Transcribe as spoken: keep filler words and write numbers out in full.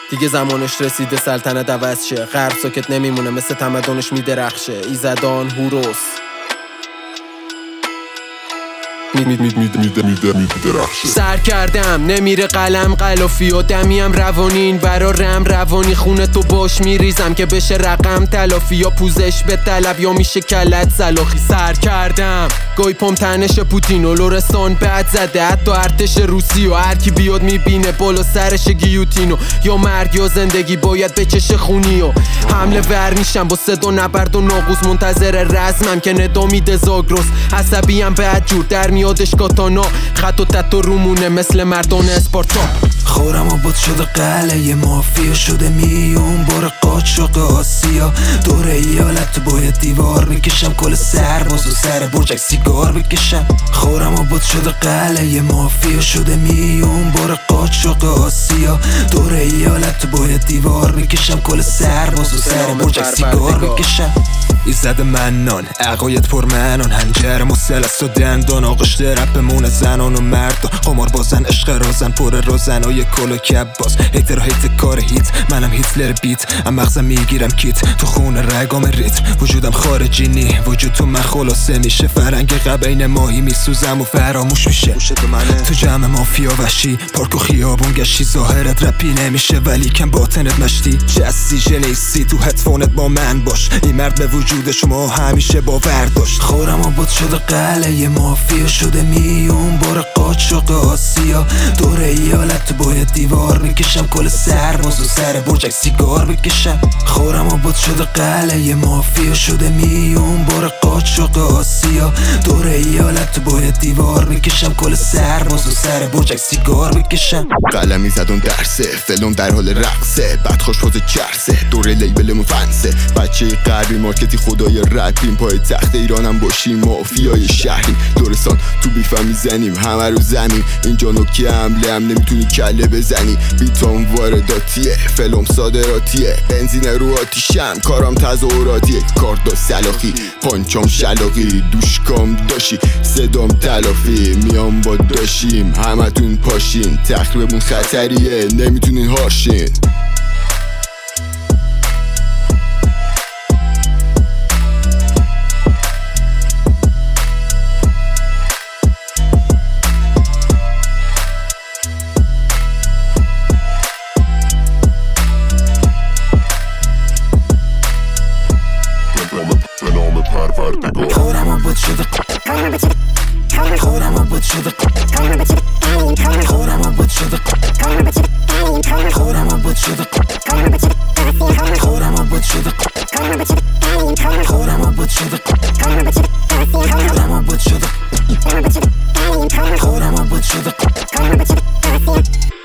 دیگه زمانش رسیده سلطنت عوض شه. غرب ساکت نمیمونه مثل تمدنش میدرخشه. ایزدان هوروس می می می می می می می درخشه. سر کردم نمیره قلم قلافی و دمیم روانین برا رم روانی خونه تو باش میریزم که بشه رقم تلافی یا پوزش به طلب یا میشه کلت سلاخی. سر کردم گوی پم تنش پوتین و لورستان بعد زده حتی ارتش روسی و هر کی بیاد میبینه بالا سرش گیوتینو یا مرگ یا زندگی باید بچشه خونی و حمله ور میشم با صدا نبرد و ناقوس منتظر رزمم که ندا میده زاگرس. عصبیم بعد جور در میادش کاتانا خط و تت و رومونه مثل مردان اسپارتا. خورم آباد شده قلعه مافیا شده میون بار قاچاق آسیا دور ایالت باید دیوار بکشم کل سرباز و سر برجک سیگار بکشم. خورم آباد شده قلعه مافیا شده میون بار قاچاق آسیا دور ایالت باید دیوار بکشم کل سرباز و سر برجک سیگار بکشم. ایزد منان عقاید پر منان هنجر مسلس و دندان آغشت رپمون زنان و مردان قمار بازن عشق رازن پر رازن و یک کل و کب باز هیتر هیت کار هیت منم هیتلر بیت ام مغزم میگیرم کیت تو خون رگام ریتم وجودم خارجی نی وجود تو من خلاصه میشه فرنگ قبین ماهی میسوزم و فراموش میشه تو جمع مافیا وشی پارک و خیابون گشی ظاهرت رپی نمیشه ولی کم باطنت مشتی جسی جنیسی تو هدفونت با من باش این مرد به وجود شما همیشه باور داشت. خورم آباد شده قلعه مافیا شده میون بار قاچاق آسیا دور ایالت باید دیوار بکشم کل سرباز و سر برجک سیگار بکشم. خورم آباد شده قلعه مافیا شده میون بار قاچاق آسیا دور ایالت باید دیوار بکشم کل سرباز و سر برجک سیگار بکشم. قلمی زدون درسه فلم در حال رقصه بعد خوش پوز چرسه دوره لیبلمون فنسه بچه غربی مارکتی خدای رپیم پای تخت ایرانم باشیم مافیای شهریم دورستان تو بیفم میزنیم همه رو زمین اینجا نکیه حمله هم نمیتونی کله بزنی بیتام وارداتیه فلم صادراتیه بنزین رو آتیشم کارم تظاهراتیه کاردا سلاخی پانچام شلاقی دوشکام داشی صدام تلافی میام با داشیم همتون پاشین تخریبمون خطریه نمیتونین هاشین. خورم آباد شده خورم آباد شده خورم آباد شده خورم آباد شده خورم آباد شده خورم آباد شده خورم آباد شده خورم آباد شده